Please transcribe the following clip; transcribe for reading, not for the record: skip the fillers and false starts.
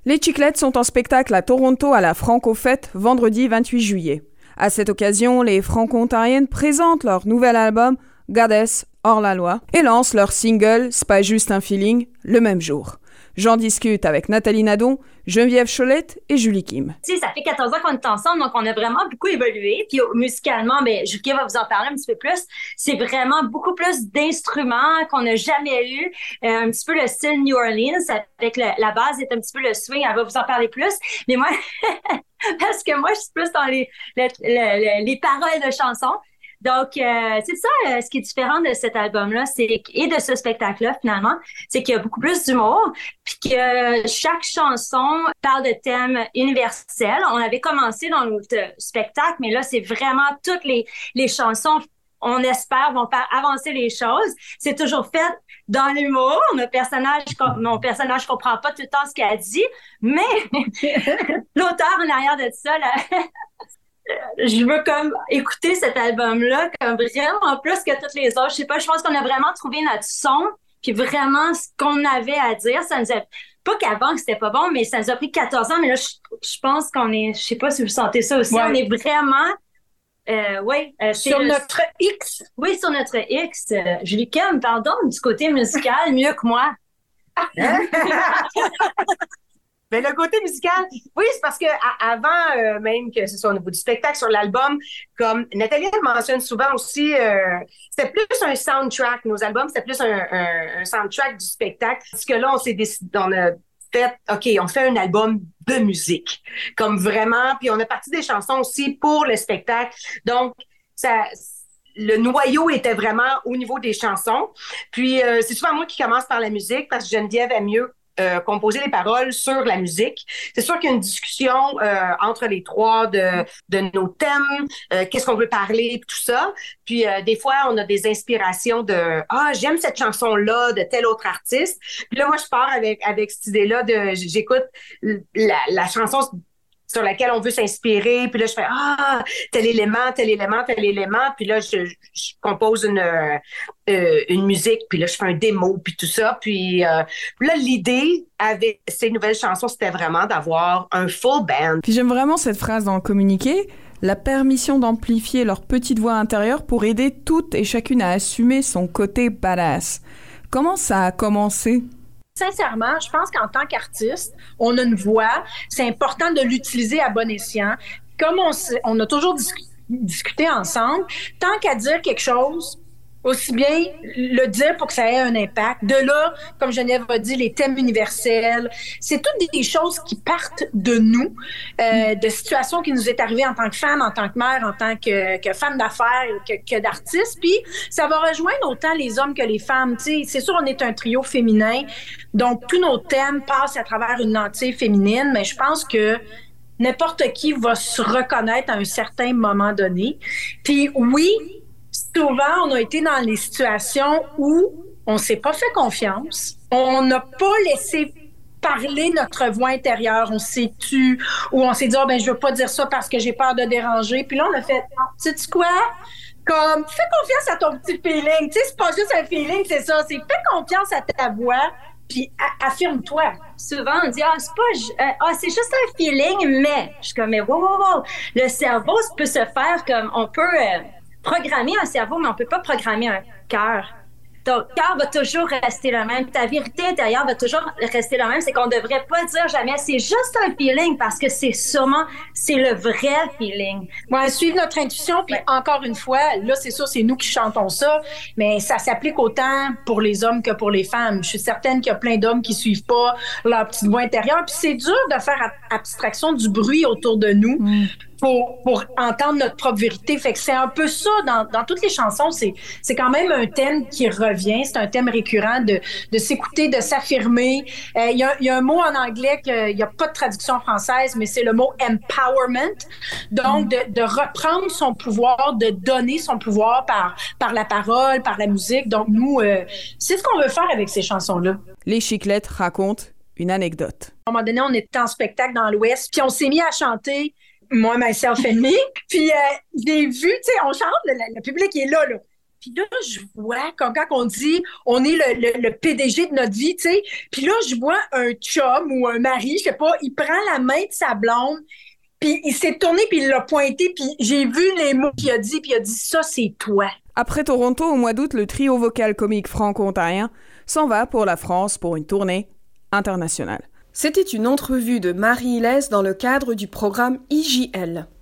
Les Chiclets sont en spectacle à Toronto à la Franco-Fête vendredi 28 juillet. À cette occasion, les Franco-Ontariennes présentent leur nouvel album Goddess hors la loi et lancent leur single C'est pas juste un feeling le même jour. J'en discute avec Nathalie Nadon, Geneviève Cholette et Julie Kim. Tu sais, ça fait 14 ans qu'on est ensemble, donc on a vraiment beaucoup évolué. Puis musicalement, Julie Kim va vous en parler un petit peu plus. C'est vraiment beaucoup plus d'instruments qu'on n'a jamais eu. Un petit peu le style New Orleans, avec la base est un petit peu le swing. Elle va vous en parler plus. Mais moi, parce que moi, je suis plus dans les paroles de chansons. Donc, c'est ça, ce qui est différent de cet album-là, et de ce spectacle-là, finalement, c'est qu'il y a beaucoup plus d'humour, puis que chaque chanson parle de thèmes universels. On avait commencé dans notre spectacle, mais là, c'est vraiment toutes les chansons, on espère, vont faire avancer les choses. C'est toujours fait dans l'humour. Mon personnage comprend pas tout le temps ce qu'elle dit, mais l'auteur en arrière de ça, là, je veux comme écouter cet album-là comme vraiment plus que toutes les autres. Je sais pas, je pense qu'on a vraiment trouvé notre son, puis vraiment ce qu'on avait à dire. Ça nous a, pas qu'avant que c'était pas bon, mais ça nous a pris 14 ans. Mais là, je pense qu'on est, je sais pas si vous sentez ça aussi, ouais. On est vraiment, sur notre X. Oui, sur notre X. Julie Kim, pardon, du côté musical, mieux que moi. Mais le côté musical, oui, c'est parce que avant même que ce soit au niveau du spectacle sur l'album, comme Nathalie elle mentionne souvent aussi, c'était plus un soundtrack. Nos albums, c'était plus un soundtrack du spectacle. Parce que là, on s'est décidé, on a fait, OK, on fait un album de musique. Comme vraiment, puis on a parti des chansons aussi pour le spectacle. Donc, ça... Le noyau était vraiment au niveau des chansons. Puis, c'est souvent moi qui commence par la musique parce que Geneviève aime mieux composer les paroles sur la musique. C'est sûr qu'il y a une discussion entre les trois de nos thèmes, qu'est-ce qu'on veut parler, tout ça. Puis des fois, on a des inspirations de j'aime cette chanson-là de tel autre artiste. Puis là, moi, je pars avec cette idée-là de j'écoute la chanson sur laquelle on veut s'inspirer, puis là, je fais tel élément, puis là, je compose une musique, puis là, je fais un démo, puis tout ça, puis là, l'idée avec ces nouvelles chansons, c'était vraiment d'avoir un full band. Puis j'aime vraiment cette phrase dans le communiqué, la permission d'amplifier leur petite voix intérieure pour aider toutes et chacune à assumer son côté badass. Comment ça a commencé? Sincèrement, je pense qu'en tant qu'artiste, on a une voix. C'est important de l'utiliser à bon escient. Comme on a toujours discuté ensemble, tant qu'à dire quelque chose, aussi bien le dire pour que ça ait un impact. De là, comme Geneviève a dit, les thèmes universels, c'est toutes des choses qui partent de nous, de situations qui nous est arrivées en tant que femme, en tant que mère, en tant que femme d'affaires, que d'artiste. Puis ça va rejoindre autant les hommes que les femmes. Tu sais, c'est sûr, on est un trio féminin, donc tous nos thèmes passent à travers une lentille féminine, mais je pense que n'importe qui va se reconnaître à un certain moment donné. Puis oui, souvent, on a été dans les situations où on s'est pas fait confiance, on n'a pas laissé parler notre voix intérieure, on s'est tu, ou on s'est dit je veux pas dire ça parce que j'ai peur de déranger. Puis là, on a fait, sais-tu quoi? Comme, fais confiance à ton petit feeling. Tu sais, c'est pas juste un feeling, c'est ça. C'est fais confiance à ta voix, puis affirme-toi. Souvent, on dit, c'est juste un feeling, mais je suis comme, mais wow. Le cerveau peut se faire comme, on peut programmer un cerveau, mais on peut pas programmer un cœur. Ton cœur va toujours rester le même. Ta vérité intérieure va toujours rester la même. C'est qu'on devrait pas dire jamais c'est juste un feeling parce que c'est le vrai feeling. Ouais, suivre notre intuition. Puis encore une fois, là, c'est sûr, c'est nous qui chantons ça, mais ça s'applique autant pour les hommes que pour les femmes. Je suis certaine qu'il y a plein d'hommes qui suivent pas leur petite voix intérieure. Puis c'est dur de faire abstraction du bruit autour de nous. Pour entendre notre propre vérité. Fait que c'est un peu ça, dans toutes les chansons, c'est quand même un thème qui revient, c'est un thème récurrent de s'écouter, de s'affirmer. Il y a un mot en anglais qu'il n'y a pas de traduction française, mais c'est le mot empowerment. Donc, de reprendre son pouvoir, de donner son pouvoir par la parole, par la musique. Donc, nous, c'est ce qu'on veut faire avec ces chansons-là. Les Chiclettes racontent une anecdote. À un moment donné, on était en spectacle dans l'Ouest, puis on s'est mis à chanter moi, myself and me. Puis j'ai vu, tu sais, on chante, le public est là. Puis là, je vois, comme quand on dit, on est le PDG de notre vie, tu sais. Puis là, je vois un chum ou un mari, je sais pas, il prend la main de sa blonde, puis il s'est tourné, puis il l'a pointé, puis j'ai vu les mots qu'il a dit, puis il a dit, ça, c'est toi. Après Toronto, au mois d'août, le trio vocal comique franco-ontarien s'en va pour la France pour une tournée internationale. C'était une entrevue de Marie Hillès dans le cadre du programme IJL.